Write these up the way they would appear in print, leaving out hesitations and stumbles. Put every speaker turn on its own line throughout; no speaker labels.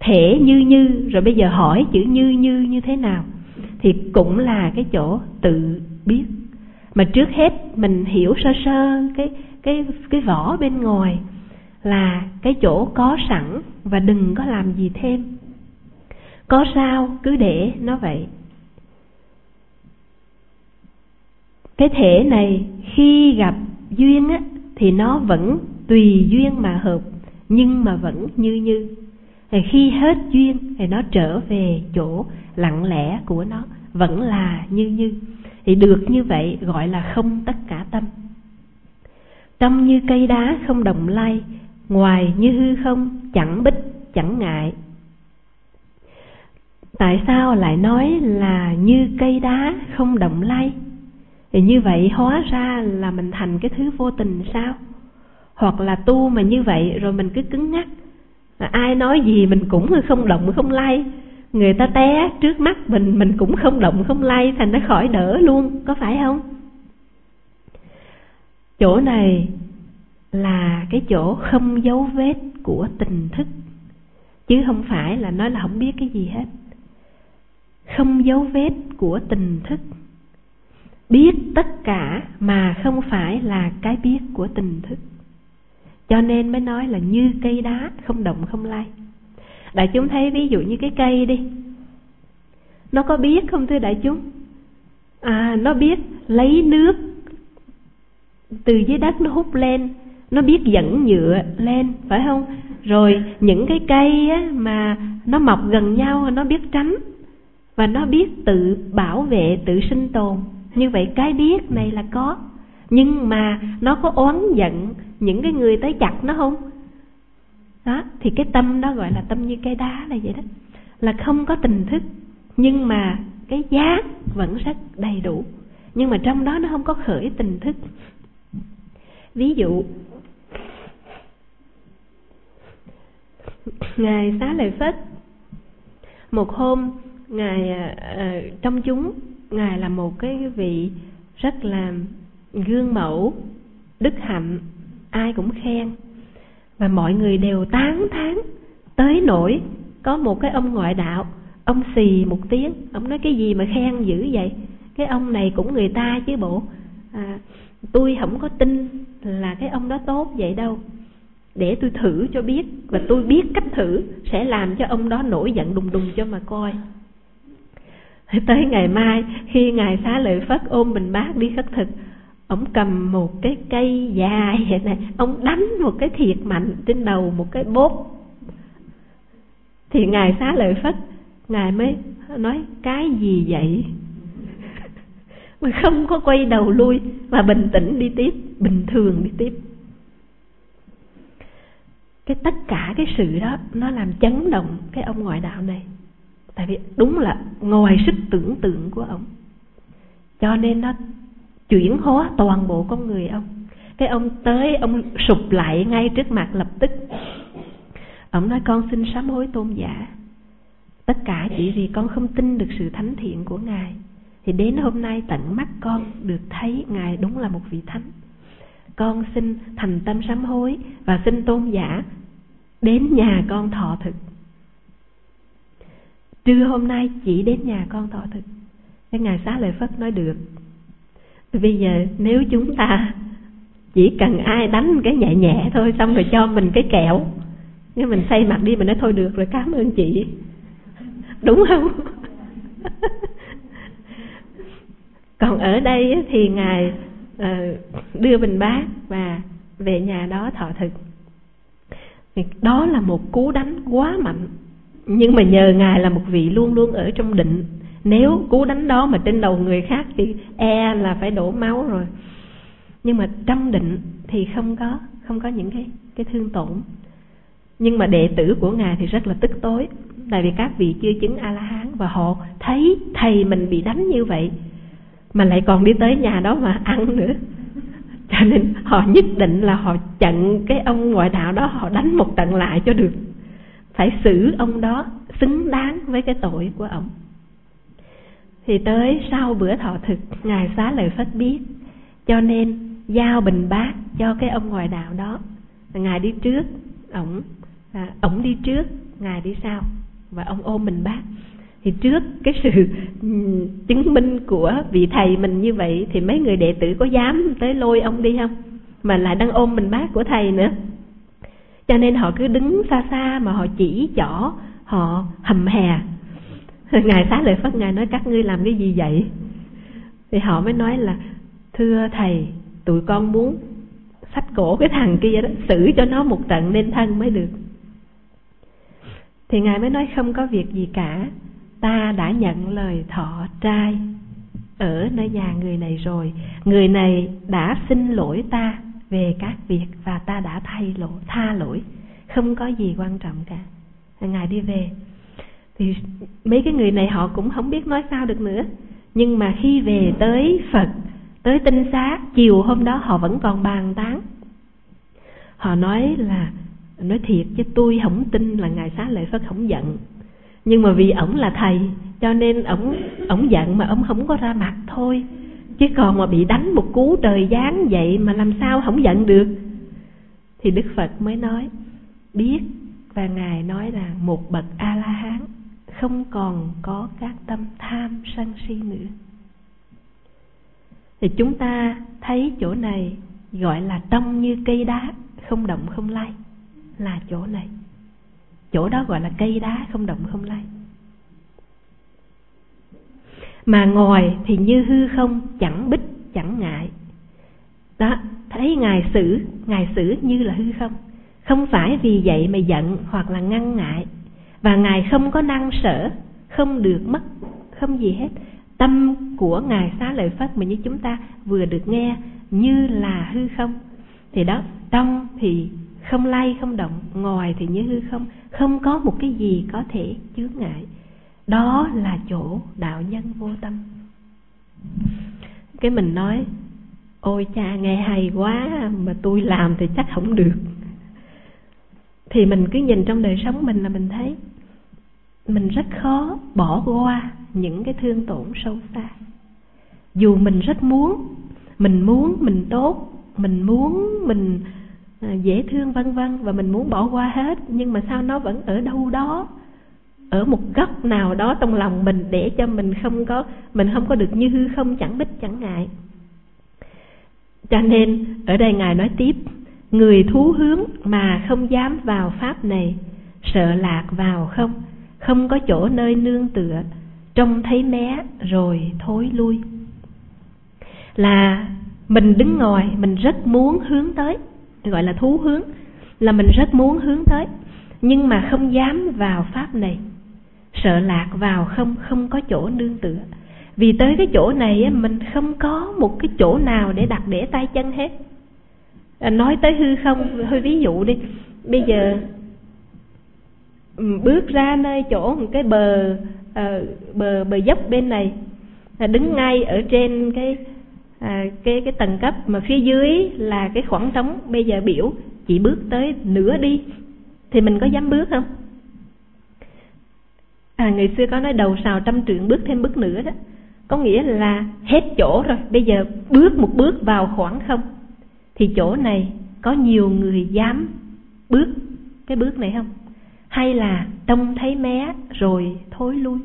thể như, rồi bây giờ hỏi chữ như thế nào, thì cũng là cái chỗ tự biết. Mà trước hết mình hiểu sơ sơ cái vỏ bên ngoài là cái chỗ có sẵn, và đừng có làm gì thêm. Có sao cứ để nó vậy. Cái thể này khi gặp duyên á, thì nó vẫn tùy duyên mà hợp, nhưng mà vẫn như. Khi hết duyên thì nó trở về chỗ lặng lẽ của nó, vẫn là như. Thì được như vậy gọi là không tất cả tâm. Tâm như cây đá không động lay, ngoài như hư không chẳng bích chẳng ngại. Tại sao lại nói là như cây đá không động lay? Thì như vậy hóa ra là mình thành cái thứ vô tình sao? Hoặc là tu mà như vậy rồi mình cứ cứng ngắc, ai nói gì mình cũng không động không lay. Người ta té trước mắt mình cũng không động không lay, thành nó khỏi đỡ luôn, có phải không? Chỗ này là cái chỗ không dấu vết của tình thức, chứ không phải là nói là không biết cái gì hết. Không dấu vết của tình thức, biết tất cả mà không phải là cái biết của tình thức. Cho nên mới nói là như cây đá không động không lay. Đại chúng thấy ví dụ như cái cây đi, nó có biết không thưa đại chúng? Nó biết lấy nước từ dưới đất nó hút lên, nó biết dẫn nhựa lên, phải không? Rồi những cái cây á, mà nó mọc gần nhau nó biết tránh, và nó biết tự bảo vệ, tự sinh tồn. Như vậy cái biết này là có. Nhưng mà nó có oán giận những cái người tới chặt nó không? Đó, thì cái tâm đó gọi là tâm như cây đá là vậy đó. Là không có tình thức, nhưng mà cái giác vẫn rất đầy đủ. Nhưng mà trong đó nó không có khởi tình thức. Ví dụ Ngài Xá Lợi Phất, một hôm Ngài trong chúng, Ngài là một cái vị rất là gương mẫu, đức hạnh, ai cũng khen. Và mọi người đều tán thán, tới nỗi có một cái ông ngoại đạo, ông xì một tiếng, ông nói cái gì mà khen dữ vậy? Cái ông này cũng người ta chứ bộ, tôi không có tin là cái ông đó tốt vậy đâu. Để tôi thử cho biết, và tôi biết cách thử sẽ làm cho ông đó nổi giận đùng đùng cho mà coi. Tới ngày mai, khi Ngài Xá Lợi Phất ôm bình bát đi khất thực, ông cầm một cái cây dài vậy này, ông đánh một cái thiệt mạnh trên đầu một cái bốp. Thì Ngài Xá Lợi Phất, Ngài mới nói cái gì vậy? Mà không có quay đầu lui, mà bình tĩnh đi tiếp, bình thường đi tiếp. Cái tất cả cái sự đó nó làm chấn động cái ông ngoại đạo này. Tại vì đúng là ngoài sức tưởng tượng của ông, cho nên nó chuyển hóa toàn bộ con người ông. Cái ông tới, ông sụp lại ngay trước mặt lập tức. Ông nói con xin sám hối tôn giả, tất cả chỉ vì con không tin được sự thánh thiện của Ngài. Thì đến hôm nay tận mắt con được thấy Ngài đúng là một vị thánh. Con xin thành tâm sám hối và xin tôn giả đến nhà con thọ thực. Trưa hôm nay chỉ đến nhà con thọ thực. Cái Ngài Xá Lợi Phất nói được. Bây giờ nếu chúng ta chỉ cần ai đánh cái nhẹ nhẹ thôi, xong rồi cho mình cái kẹo, nếu mình xây mặt đi, mình nói thôi được rồi, cảm ơn chị, đúng không? Còn ở đây thì Ngài đưa bình bát và về nhà đó thọ thực. Đó là một cú đánh quá mạnh. Nhưng mà nhờ Ngài là một vị luôn luôn ở trong định, nếu cú đánh đó mà trên đầu người khác thì là phải đổ máu rồi. Nhưng mà trong định thì không có những cái thương tổn. Nhưng mà đệ tử của Ngài thì rất là tức tối, tại vì các vị chưa chứng A-la-hán, và họ thấy thầy mình bị đánh như vậy mà lại còn đi tới nhà đó mà ăn nữa. Cho nên họ nhất định là họ chặn cái ông ngoại đạo đó, họ đánh một trận lại cho được, phải xử ông đó xứng đáng với cái tội của ông. Thì tới sau bữa thọ thực, Ngài Xá Lợi Phất biết, cho nên giao bình bát cho cái ông ngoại đạo đó. Ngài đi trước, ổng đi trước Ngài đi sau và ông ôm mình bác. Thì trước cái sự chứng minh của vị thầy mình như vậy thì mấy người đệ tử có dám tới lôi ông đi không? Mà lại đang ôm mình bác của thầy nữa. Cho nên họ cứ đứng xa xa mà họ chỉ trỏ, họ hầm hè. Ngài Xá Lợi Phất Ngài nói các ngươi làm cái gì vậy? Thì họ mới nói là thưa thầy, tụi con muốn xách cổ cái thằng kia đó, xử cho nó một trận nên thân mới được. Thì Ngài mới nói không có việc gì cả, ta đã nhận lời thọ trai ở nơi nhà người này rồi. Người này đã xin lỗi ta về các việc và ta đã tha lỗi, không có gì quan trọng cả. Ngài đi về. Thì mấy cái người này họ cũng không biết nói sao được nữa. Nhưng mà khi về tới Phật, tới Tinh Xá, chiều hôm đó họ vẫn còn bàn tán. Họ nói thiệt chứ tôi không tin là Ngài Xá Lợi Phất không giận. Nhưng mà vì ổng là thầy cho nên ổng giận mà ổng không có ra mặt thôi. Chứ còn mà bị đánh một cú trời giáng vậy mà làm sao không giận được. Thì Đức Phật mới nói biết, và Ngài nói là một bậc A-la-hán không còn có các tâm tham sân si nữa. Thì chúng ta thấy chỗ này gọi là trong như cây đá, không động không lay, là chỗ này. Chỗ đó gọi là cây đá không động không lay. Mà ngồi thì như hư không, chẳng bích chẳng ngại. Đó, thấy Ngài xử như là hư không. Không phải vì vậy mà giận hoặc là ngăn ngại. Và Ngài không có năng sở, không được mất, không gì hết. Tâm của Ngài Xá Lợi Phất mà như chúng ta vừa được nghe như là hư không. Thì đó, trong thì không lay không động, ngoài thì như hư không, không có một cái gì có thể chướng ngại. Đó là chỗ đạo nhân vô tâm. Cái mình nói ôi cha nghe hay quá mà tôi làm thì chắc không được. Thì mình cứ nhìn trong đời sống mình là mình thấy mình rất khó bỏ qua những cái thương tổn sâu xa. Dù mình rất muốn mình tốt, mình muốn mình dễ thương vân vân, và mình muốn bỏ qua hết, nhưng mà sao nó vẫn ở đâu đó, ở một góc nào đó trong lòng mình, để cho mình không có được như hư không, chẳng bích chẳng ngại. Cho nên ở đây Ngài nói tiếp, người thú hướng mà không dám vào pháp này, sợ lạc vào không có chỗ nơi nương tựa, trông thấy mé rồi thối lui. Là mình đứng ngoài, mình rất muốn hướng tới, gọi là thú hướng, là mình rất muốn hướng tới, nhưng mà không dám vào pháp này, sợ lạc vào không có chỗ nương tựa. Vì tới cái chỗ này mình không có một cái chỗ nào để đặt để tay chân hết. Nói tới hư không, hơi ví dụ đi. Bây giờ bước ra nơi chỗ một cái bờ dốc bên này, đứng ngay ở trên cái tầng cấp, mà phía dưới là cái khoảng trống. Bây giờ biểu chỉ bước tới nửa đi thì mình có dám bước không? Người xưa có nói đầu sào trăm trượng, bước thêm bước nữa đó. Có nghĩa là hết chỗ rồi, bây giờ bước một bước vào khoảng không. Thì chỗ này có nhiều người dám bước cái bước này không? Hay là trông thấy mé rồi thối lui?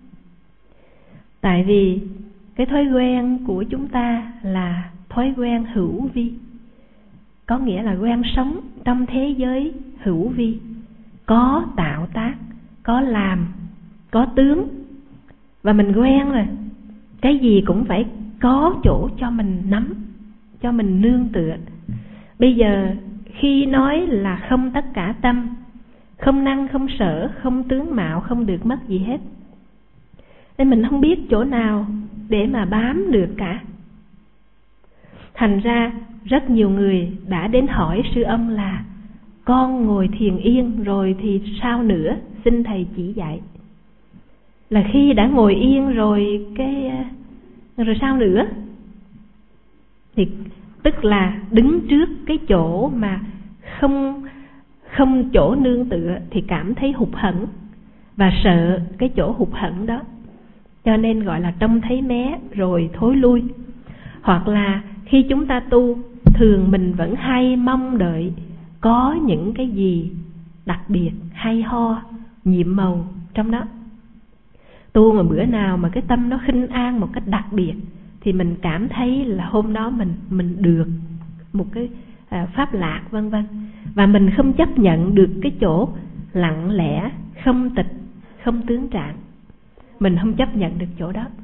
Tại vì cái thói quen của chúng ta là thói quen hữu vi. Có nghĩa là quen sống trong thế giới hữu vi, có tạo tác, có làm, có tướng. Và mình quen rồi, cái gì cũng phải có chỗ cho mình nắm, cho mình nương tựa. Bây giờ khi nói là không tất cả tâm, không năng không sở, không tướng mạo, không được mất gì hết, nên mình không biết chỗ nào để mà bám được cả. Thành ra rất nhiều người đã đến hỏi sư ông là con ngồi thiền yên rồi thì sao nữa, xin thầy chỉ dạy. Là khi đã ngồi yên rồi rồi sao nữa? Thì tức là đứng trước cái chỗ mà không chỗ nương tựa thì cảm thấy hụt hẫng và sợ cái chỗ hụt hẫng đó, cho nên gọi là trông thấy mé rồi thối lui. Hoặc là khi chúng ta tu, thường mình vẫn hay mong đợi có những cái gì đặc biệt hay ho, nhiệm màu trong đó. Tu mà bữa nào mà cái tâm nó khinh an một cách đặc biệt thì mình cảm thấy là hôm đó mình được một cái pháp lạc vân vân. Và mình không chấp nhận được cái chỗ lặng lẽ, không tịch, không tướng trạng. Mình không chấp nhận được chỗ đó.